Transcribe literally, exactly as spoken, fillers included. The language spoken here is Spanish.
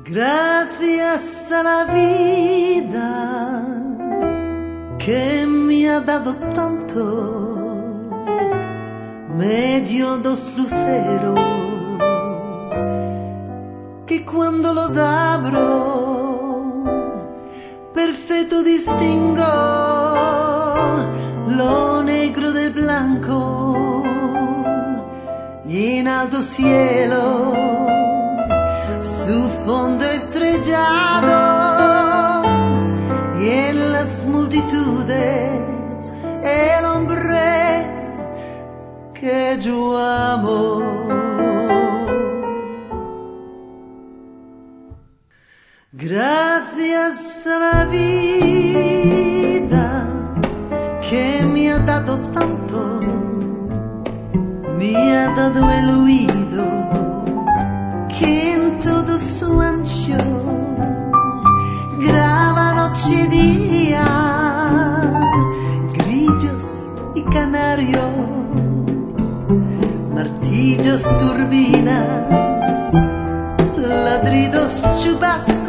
Gracias a la vida que me ha dado tanto, me dio dos luceros que cuando los abro perfecto distingo lo negro del blanco y en alto cielo su fondo estrellado y en las multitudes el hombre que yo amo. Gracias a la vida que me ha dado tanto, me ha dado el oído que en todo su ancho graba noche y día, grillos y canarios, martillos, turbinas, ladridos, chubascos